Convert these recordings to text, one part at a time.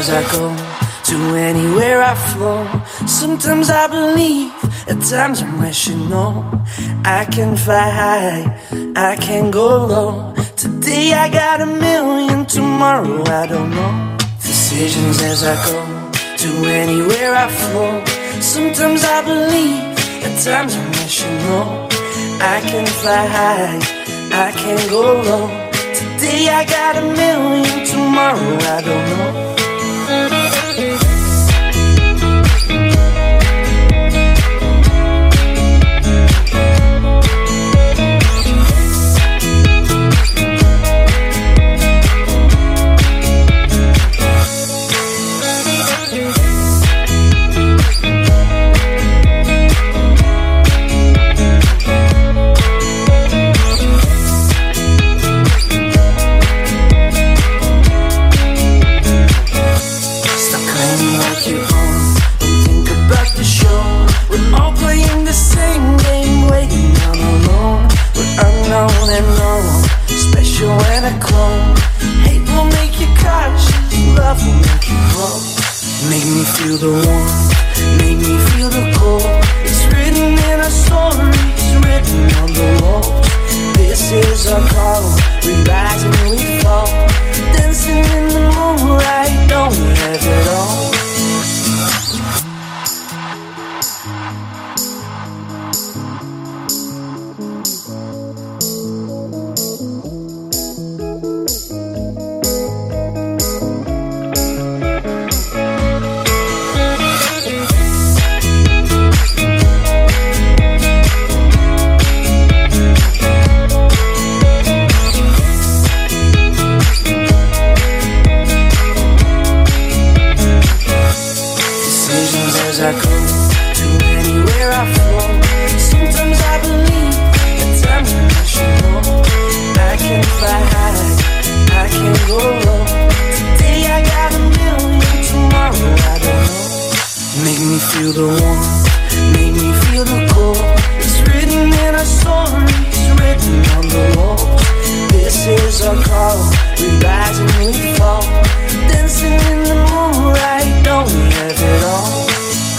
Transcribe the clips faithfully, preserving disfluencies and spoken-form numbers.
as I go, to anywhere I flow. Sometimes I believe, at times I'm rational. I can fly high, I can go low. Today I got a million, tomorrow I don't know. Decisions as I go, to anywhere I flow. Sometimes I believe, at times I'm rational. I can fly high, I can go low. Today I got a million, tomorrow I don't know. Make me feel the warmth, make me feel the cold. It's written in our stories, written on the walls. This is our call, we rise and we fall. Dancing in the moonlight, don't we have it all? As I go, to anywhere I flow. Sometimes I believe, at times I'm rational. I can fly high, I can go low. Today I got a million, tomorrow I don't know. Make me feel the warmth, make me feel the cold. It's written in our stories, written on the walls. This is our call, we rise and we fall. Dancing in the moonlight, don't we have it all?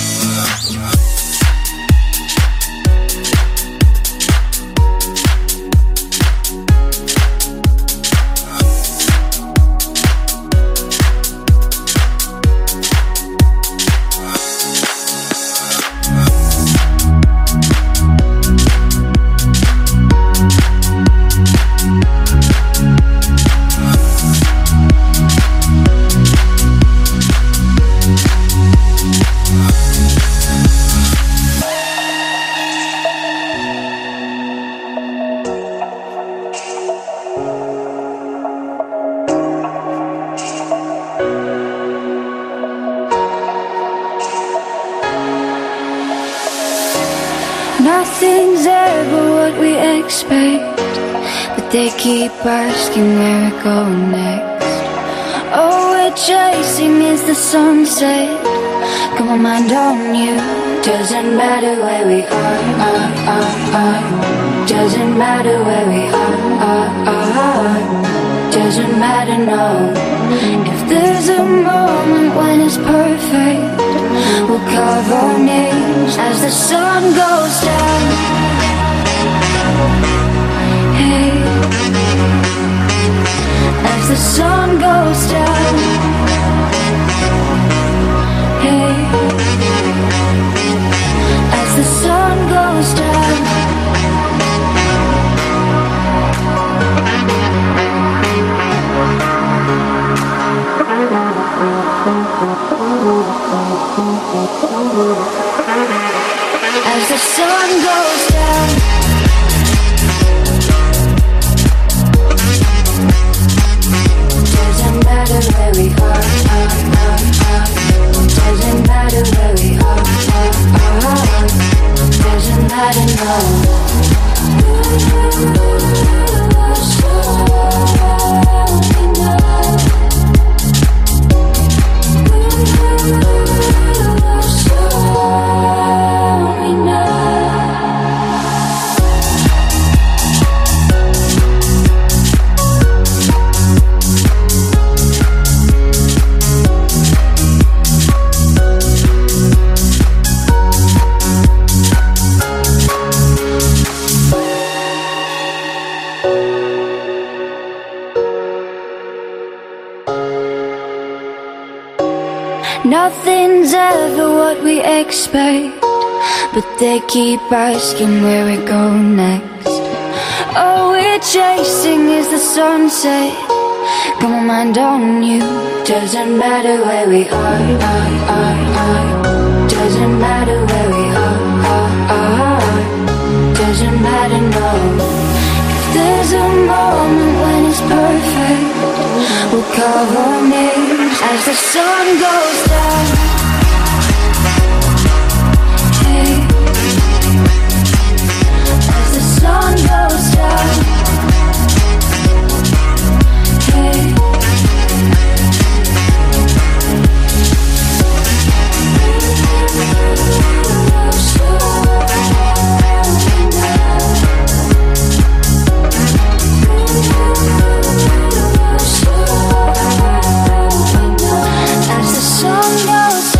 Nothing's ever what we expect, but they keep asking where we're going next. All we're chasing is the sunset. Got my mind on you. Doesn't matter where we are, are, are, are. Doesn't matter where we are, are, are. Doesn't matter, no. If there's a moment when it's perfect, we'll carve our names as the sun goes down. Hey, as the sun goes down. Hey, as the sun goes down. As the sun goes down. Doesn't matter where we are, are, are, are. Doesn't matter where we are, are, are. Doesn't matter, no. Nothing's ever what we expect, but they keep asking where we go next. All we're chasing is the sunset. Got my mind on you. Doesn't matter where we are, are, are, are. Doesn't matter where we are, are, are. Doesn't matter, no. If there's a moment when it's perfect, we'll carve our names as the sun goes down. Hey, as the sun goes down. Hey, as the sun goes down.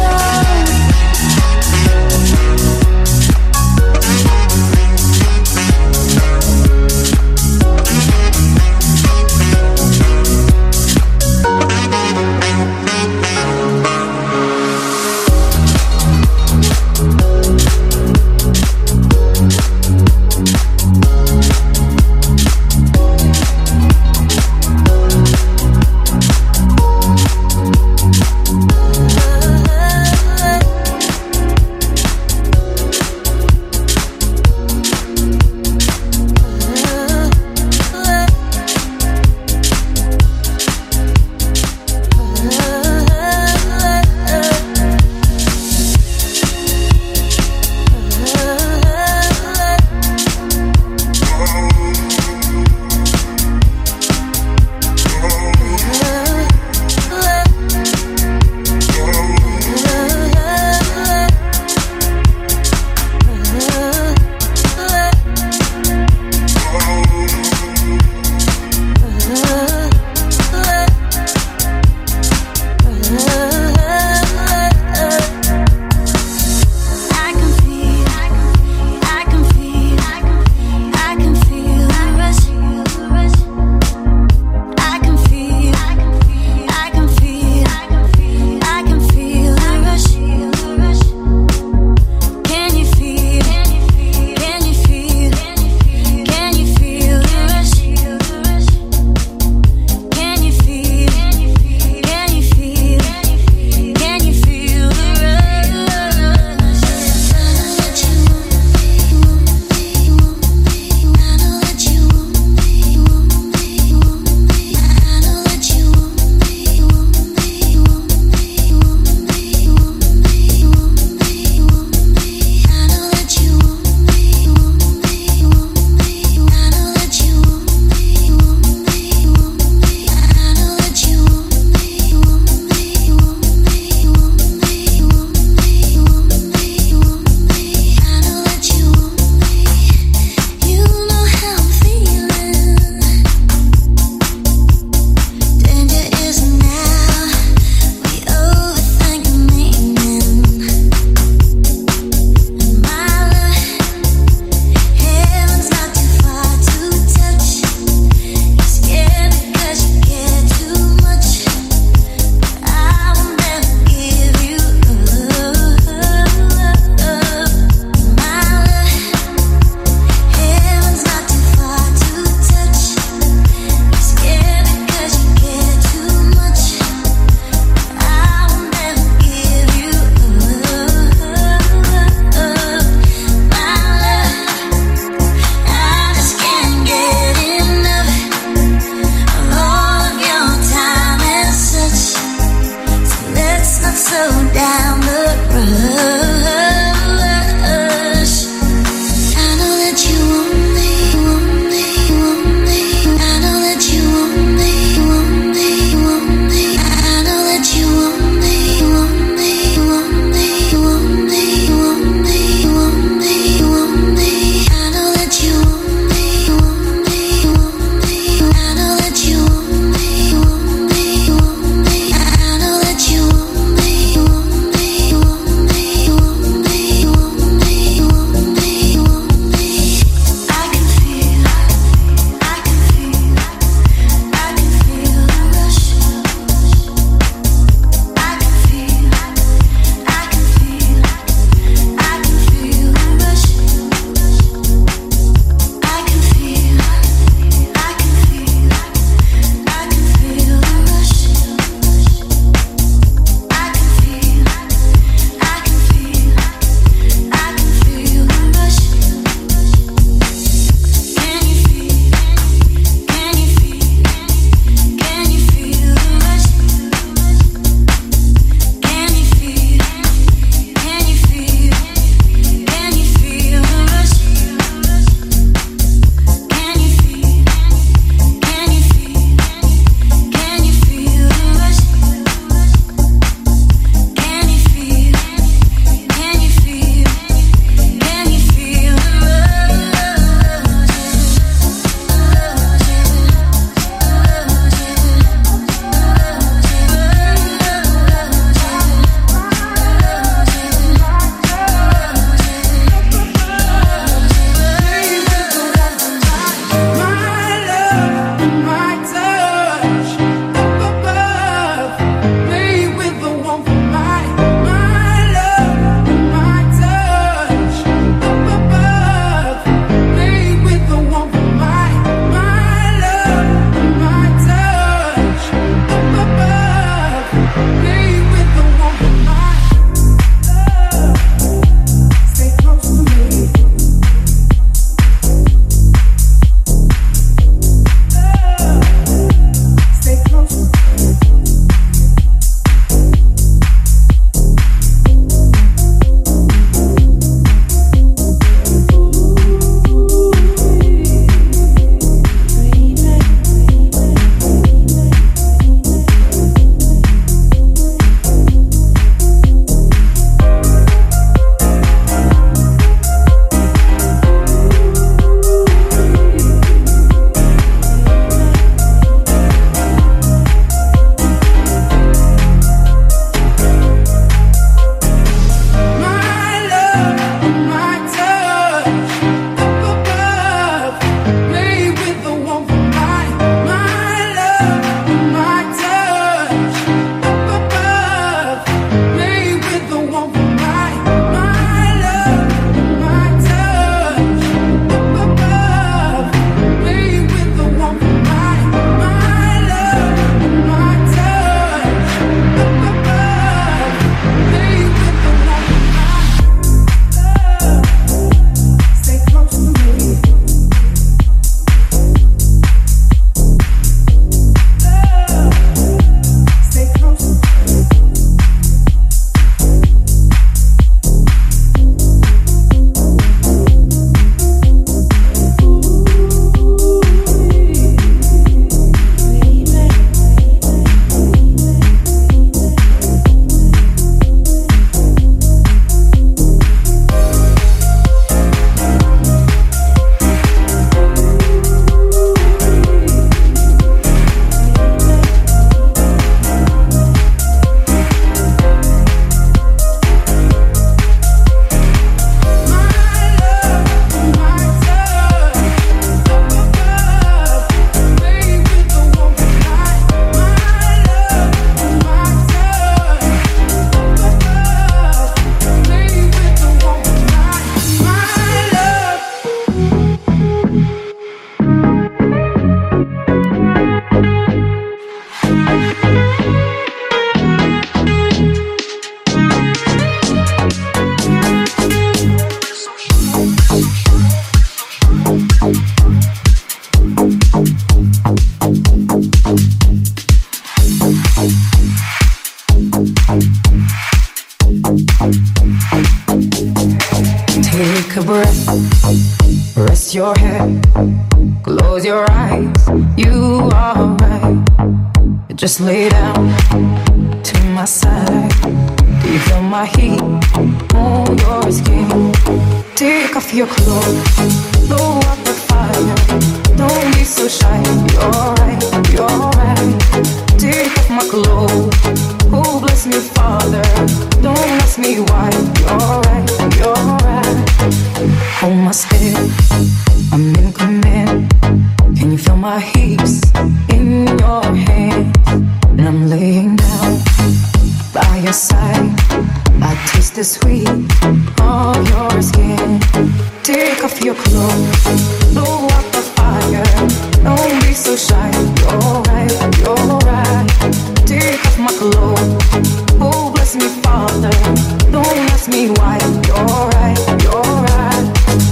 Rest your head, close your eyes. You are right. Just lay down to my side. Do you feel my heat on your skin? Take off your clothes, blow up the fire. Don't be so shy. You're right, you're right. Take off my clothes. Oh, bless me, Father. Don't ask me why. You're right, you're right. Hold my step, I'm in command. Can you feel my hips in your hands? And I'm laying down by your side. I taste the sweet of your skin. Take off your clothes, blow up the fire. Don't be so shy. You're right, you're right. Take off my clothes. Oh, bless me, Father. Don't ask me why. You're right, you're right.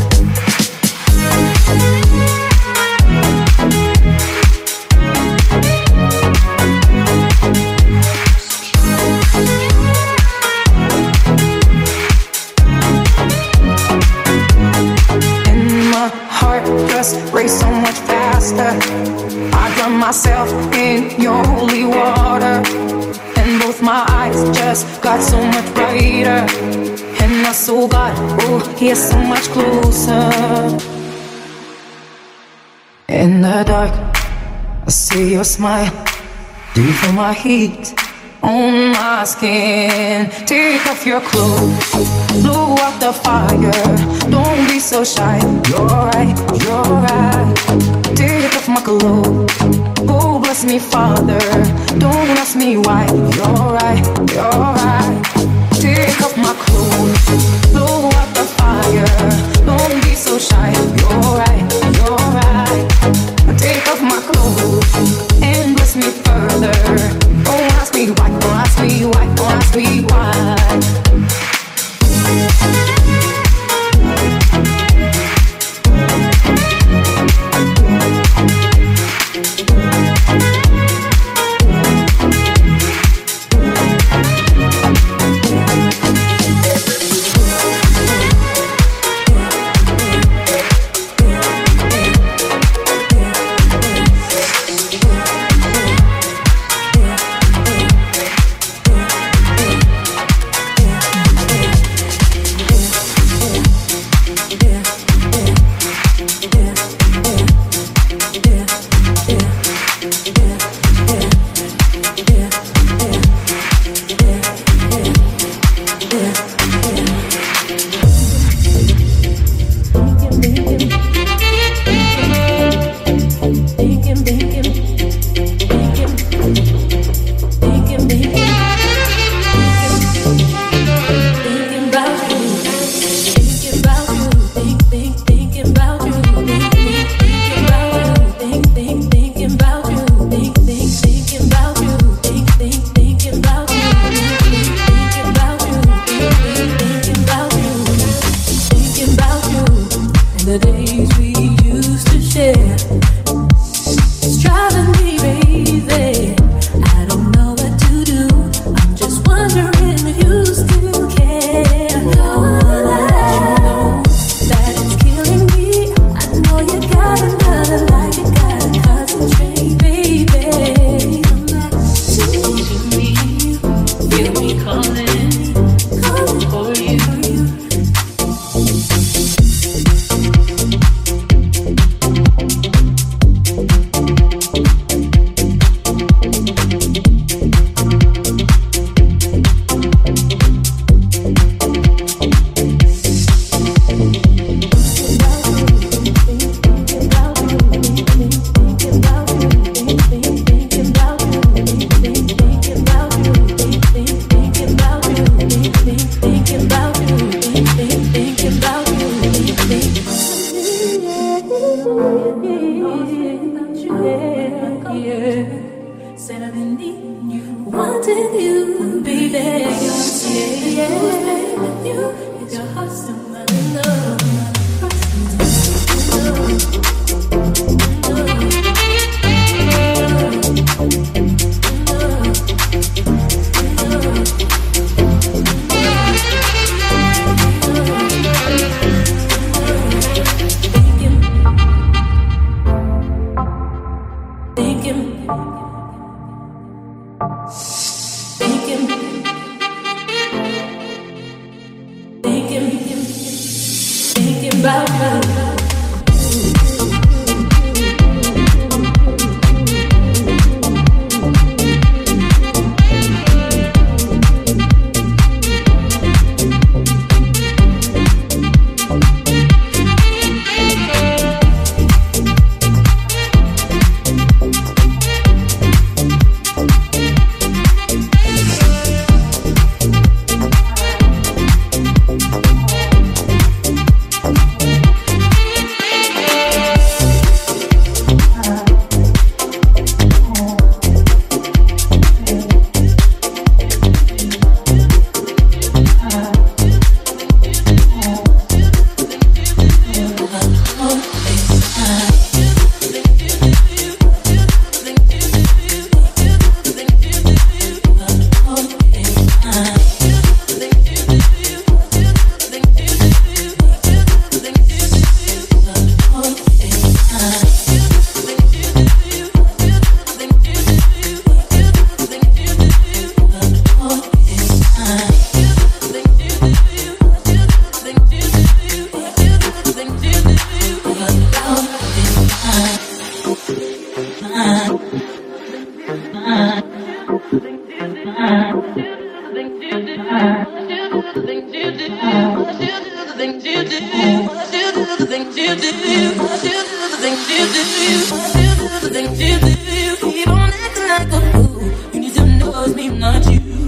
Race so much faster. I drown myself in your holy water, and both my eyes just got so much brighter. And my soul got, oh, yeah, so much closer. In the dark, I see your smile. Do you feel my heat on my skin? Take off your clothes, blow out the fire. Don't be so shy. You're right, you're right. Take off my clothes. Oh, bless me, Father. Don't ask me why. You're right, you're right. Take off my clothes, blow out the fire. Don't be so shy. You're right, you're right. Take off my clothes and bless me further. Don't ask me why, don't ask me why, don't ask me why.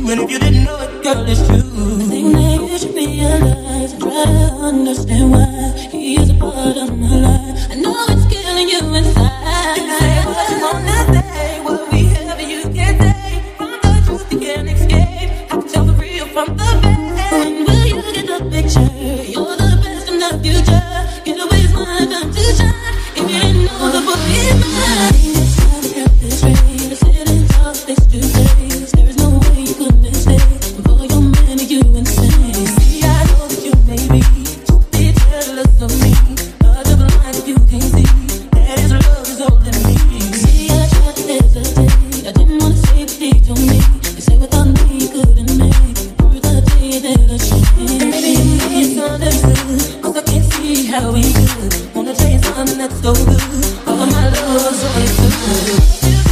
And if you didn't know it, girl, it's true. I think that you should realize and try to understand why he is a part of my life. I know it's killing you inside. You say what you wanna say, what we have you can't say. From the truth you can't escape. I can tell the real from the fake. When will you get the picture? You're the best in the future. Get away, it's my time to shine. If you didn't know the boy is mine. It's time to cut this rain. To sit and talk face to face. There is no way you could mistake. For your man, you insane. See, I know that you may be just be jealous of me. But the blind if you can't see that his love is older than me. See, I tried to hesitate. I didn't wanna say what he told me. They say without me you couldn't make it through the day that I changed. Maybe it's understood, 'cause I can't see how we could. Wanna tell you something that's so good. All my love is all it's good.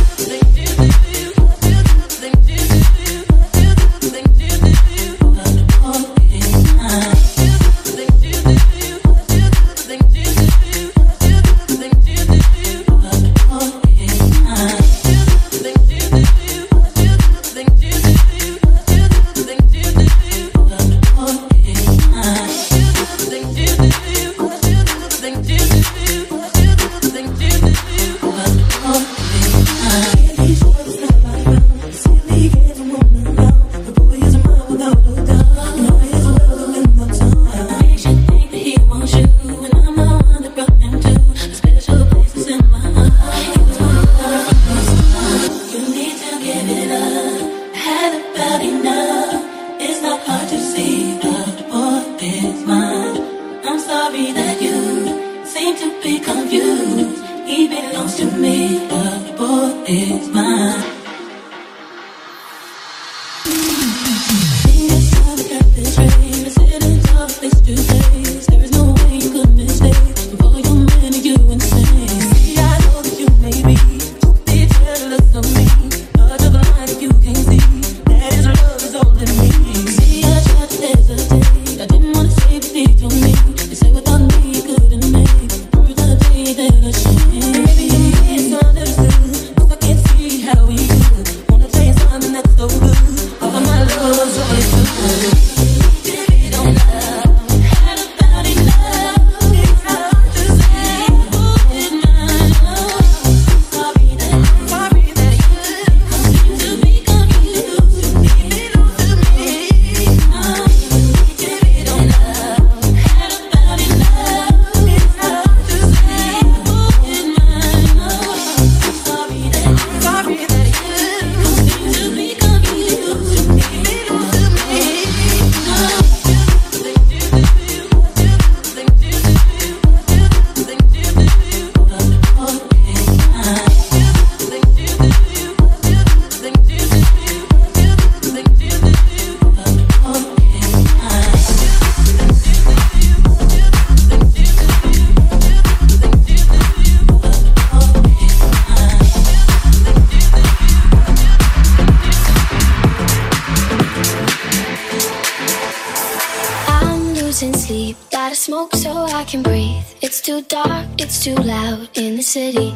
It's too loud in the city.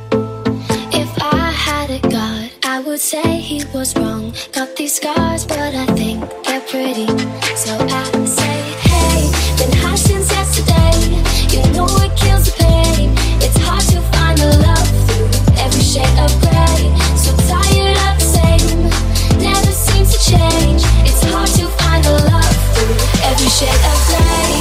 If I had a God, I would say he was wrong. Got these scars, but I think they're pretty. So I say, hey, been high since yesterday. You know it kills the pain. It's hard to find the love through every shade of gray. So tired of the same, never seems to change. It's hard to find the love through every shade of gray.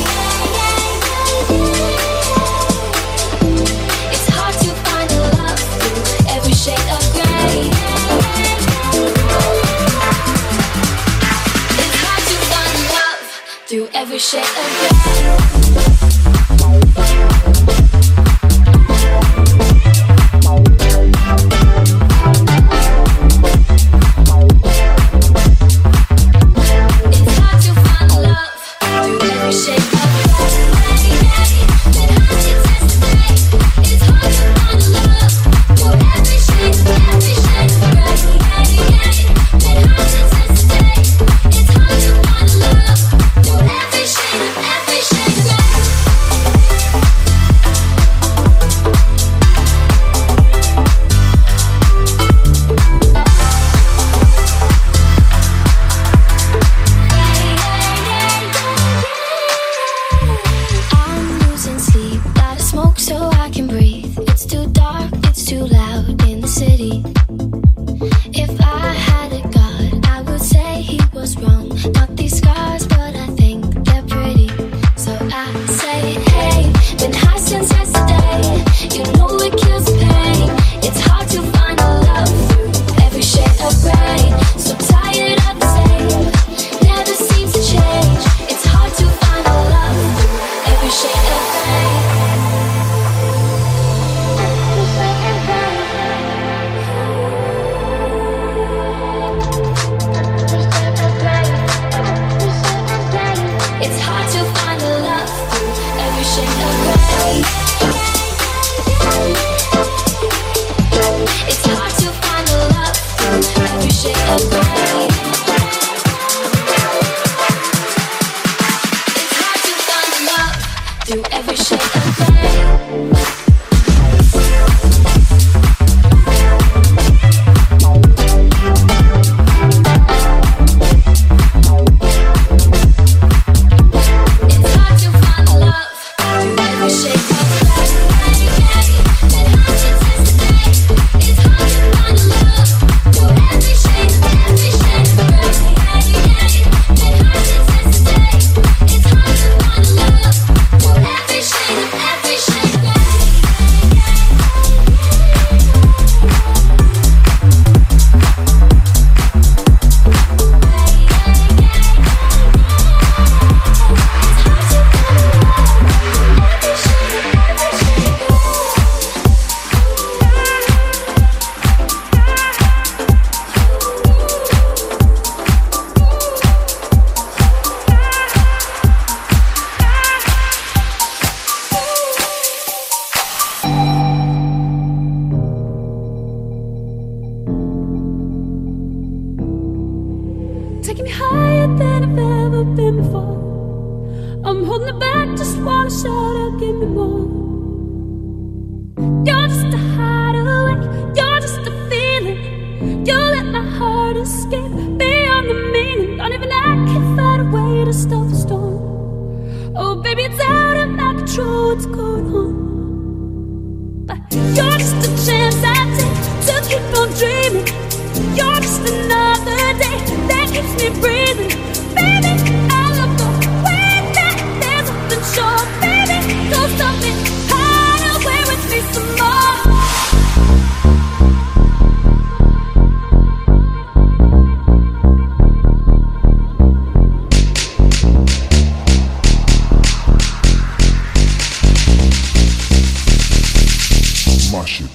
Through every shade of gray. Shade of You're just a chance I take to keep on dreaming. You're just another day that keeps me breathing. Baby, I love the way that there's nothing short. Baby, don't stop me, hide away with me some more. My shit.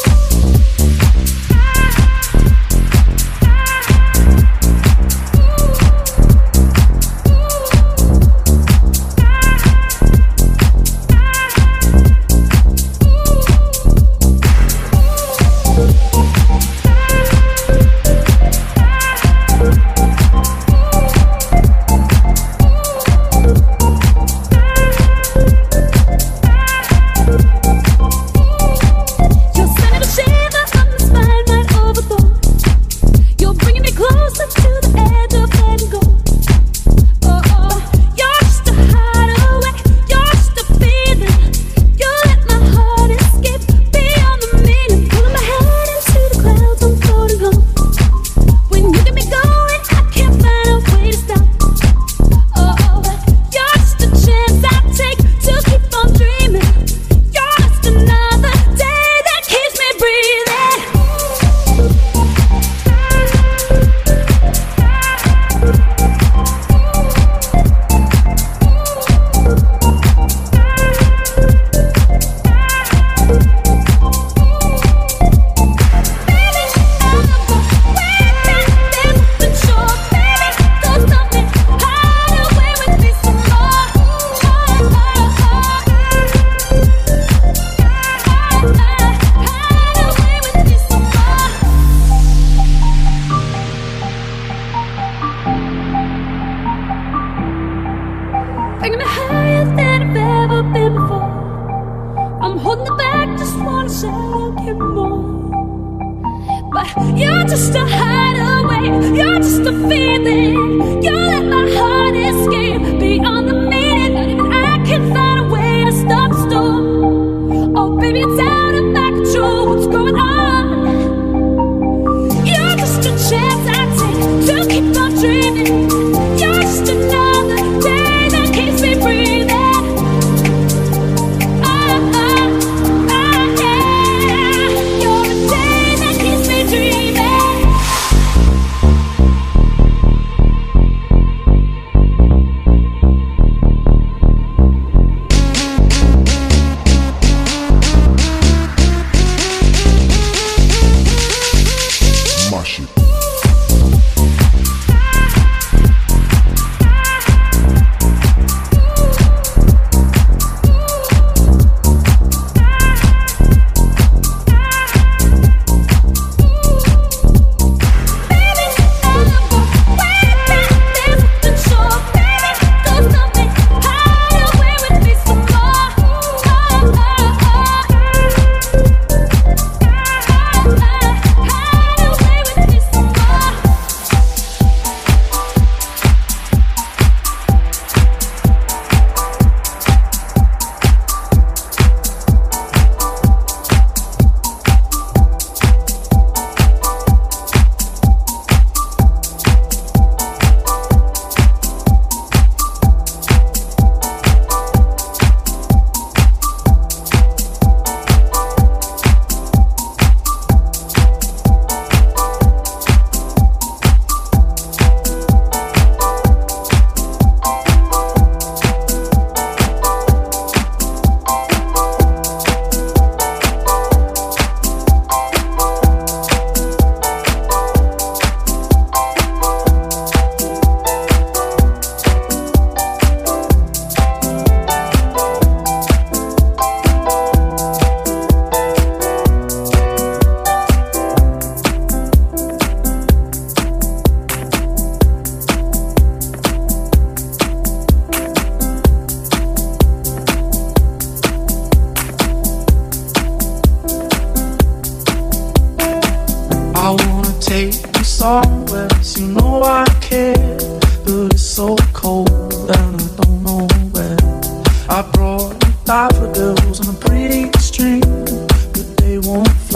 somewhere, you know I care, but it's so cold and I don't know where. I brought you daffodils on a pretty string, but they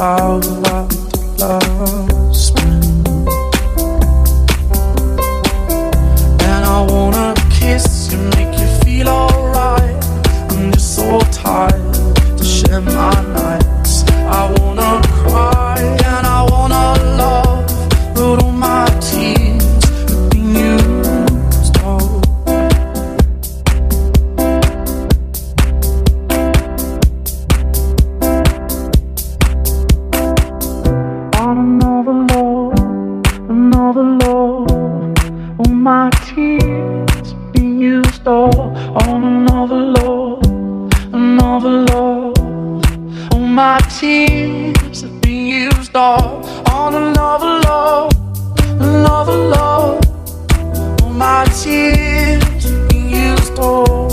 flower like the last spring. And I wanna kiss you, make you feel alright. I'm just so tired to share my nights. I wanna cry and I wanna love, but all my tears have been used all. On another love, another love, all my tears have been used all. On another love, another love, all my tears have been used all. On another love, another love, all my tears have been used all.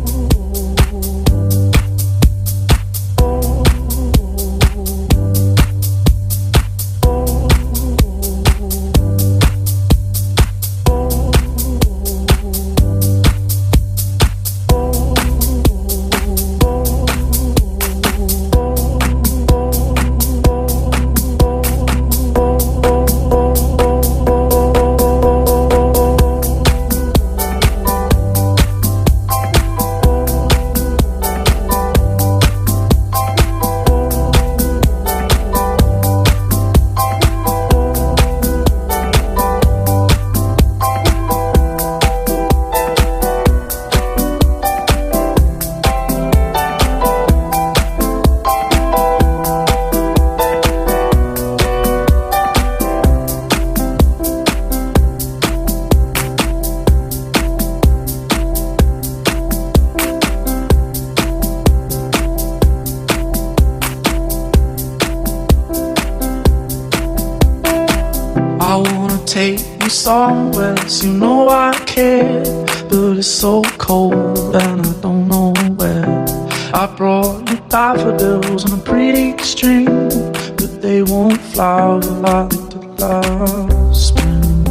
I wanna take you somewhere, so you know I care, but it's so cold and I don't know where. I brought you daffodils on a pretty string, but they won't flower like the last spring.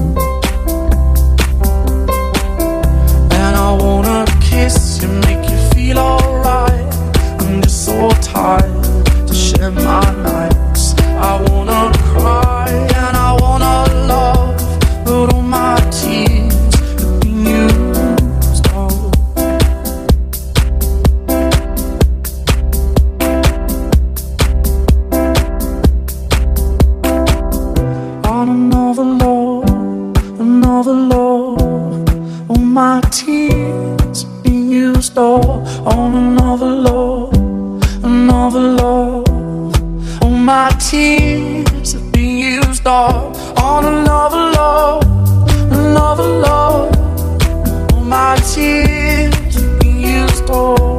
And I wanna kiss you, make you feel alright. I'm just so tired to share my nights. I wanna cry and I wanna love, but all my tears have been used all. On another love, another love, all my tears have been used all. On another love, another love, all my tears have been used all. On another love, another love, all my tears have been used all.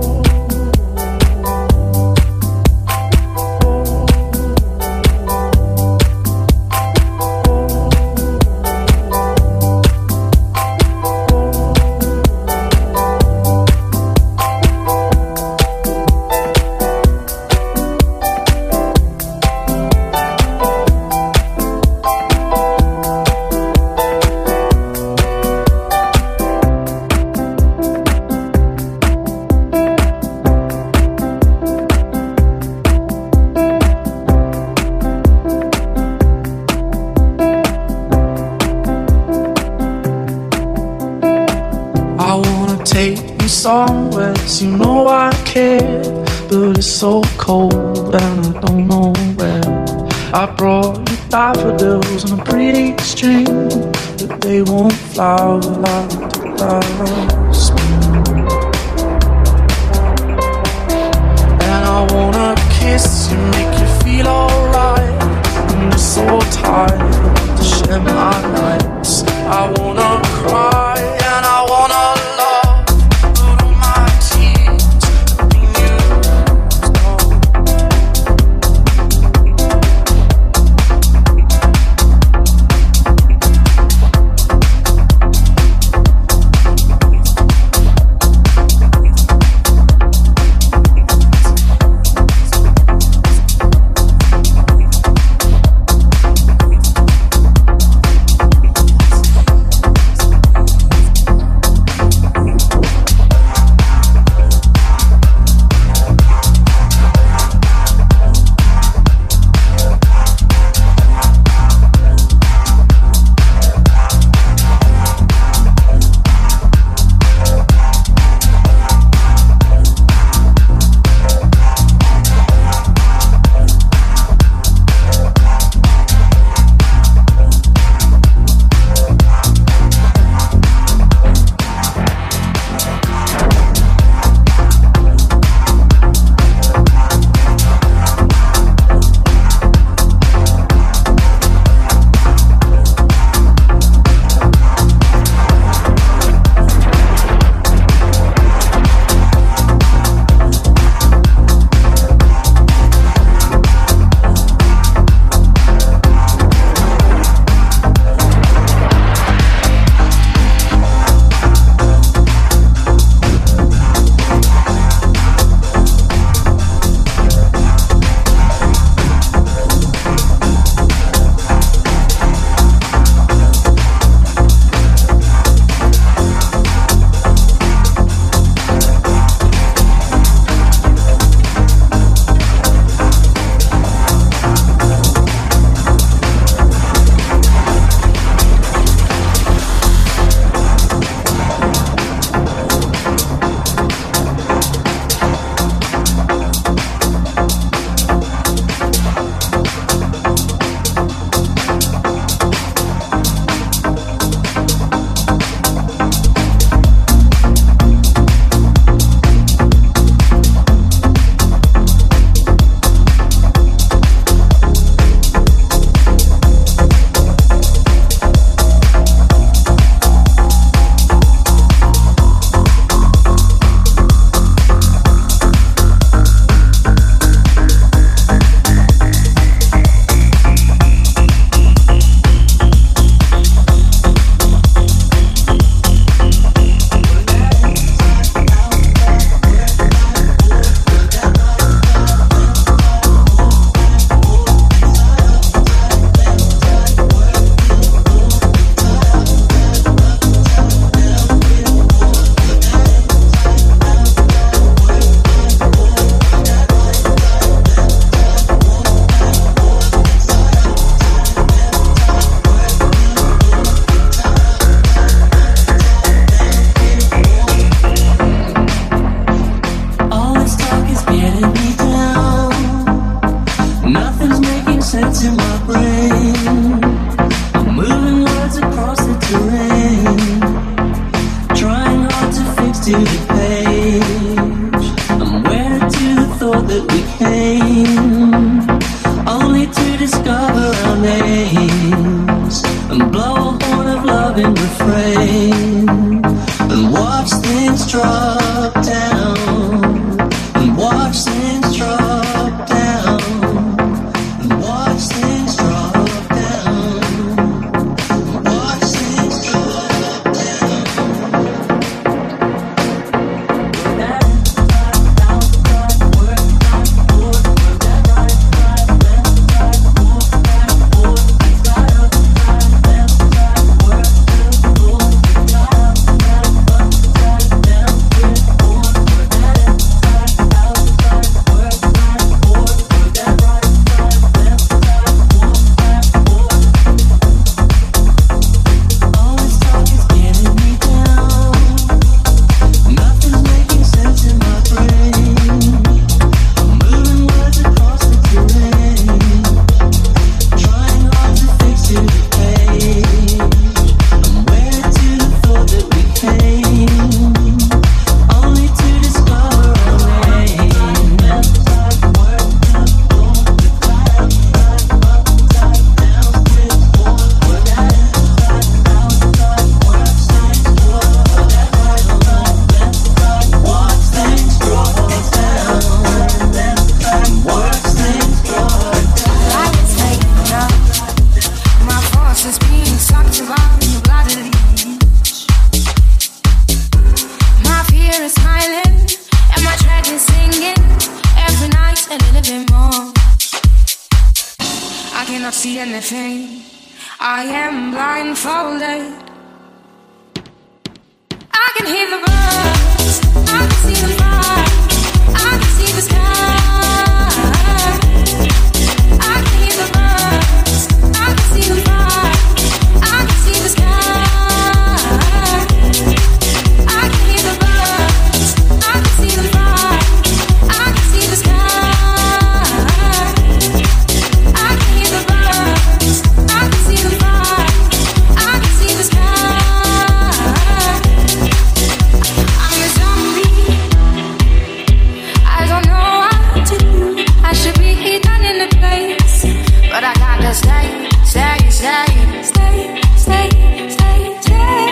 I wanna take you somewhere, so you know I care, but it's so cold and I don't know where. I brought you daffodils on a pretty string, but they won't flower like the last spring. And I wanna kiss you, make you feel alright. I'm just so tired to share my nights. I wanna cry and I wanna love, but all my tears have been used all. sense in my brain. I'm moving words across the terrain, trying hard to fix to the page. I'm wedded to the thought that we came, only to discover our names, and blow a horn of love in refrain, and watch things drop down, and watch things drop down, and watch things drop down, and watch things drop down. That right, out right, work right, forward, work that right, right, left, right, forward, back, forward, right, up, right, left, right, work, up, forward, right, up, right, up, right, down, with, forward, work that right, out right, work right, forward, work that right, right, left, right, forward, back, forward. All this talk is getting me down. Nothing's making sense in my brain. I'm moving words across the terrain, trying hard to fix to the page. I'm wedded to the thought that we came, only to discover our name. Left side, work up, forward, right, right, up, right, down, with, forward, work that inside, outside, work things, forward, work that right, along, left side, watch things drop down, left side, watch things drop down. I can take it up. My force is being sucked around the bloody leech. My fear is smiling, and my dread is singing. Every night a little bit more. I cannot see anything. I am blindfolded. I can hear the birds. I can see the fire. I can see the sky. I can hear the birds. I can see the fire. I can see the sky. I can hear the birds. I can see the fire. I can see the sky. I can hear the birds. I can see the fire. I can see the sky. I'm a zombie. I don't know what to do. I should be done in the place, but I gotta stay, stay, stay, stay, stay, stay, stay.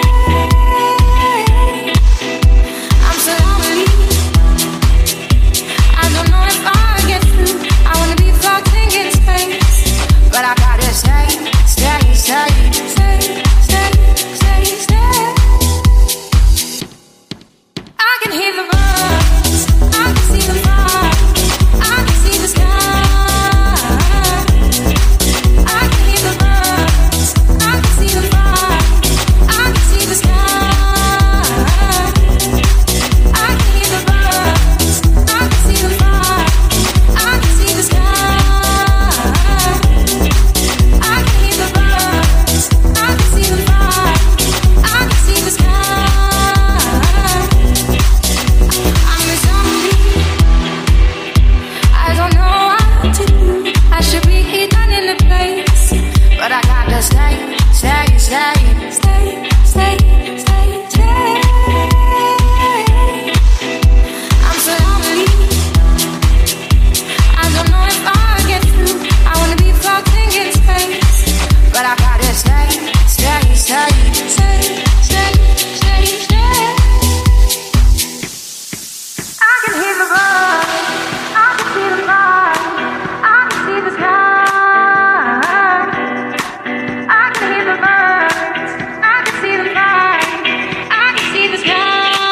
I'm so lonely. I don't know if I'll get through. I wanna be floating in space, but I gotta stay, stay, stay, stay, stay, stay, stay. I can hear the birds. I can see the fire. I can see the sky. I can hear the birds. I can see the fire. I can see the sky. I can hear the birds. I can see the fire. I can see the sky. I can hear the birds. I can see the fire. I can see the sky. I'm a zombie. I don't know what to do. I should be done in the place, but I gotta stay, stay, stay, stay, stay, stay, stay. I'm so lonely. I don't know if I'll get through. I wanna be floating in space, but I gotta stay, stay, stay, stay, stay, stay, stay. I can hear the birds. I can see the fire. I can see the sky. I can hear the birds. I can see the fire. I can see the sky.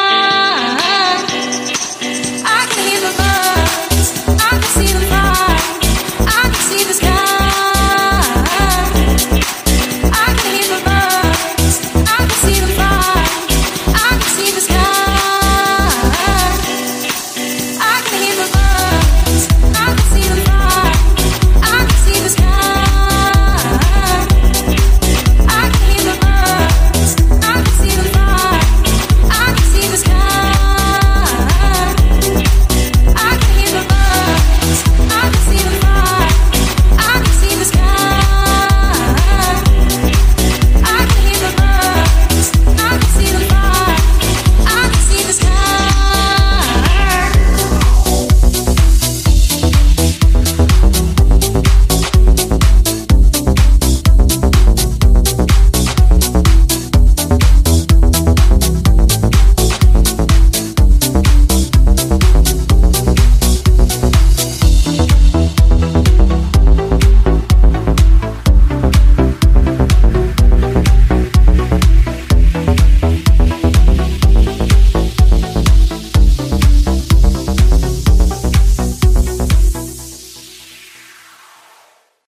I can hear the birds. I can see the fire. I can see the sky. I can hear the birds. I can see the fire. I can see the sky. I can hear the birds. I can see the fire. I can see the sky. I can hear the birds. I can see the fire. I can see the sky. I can hear the birds. I can see the fire.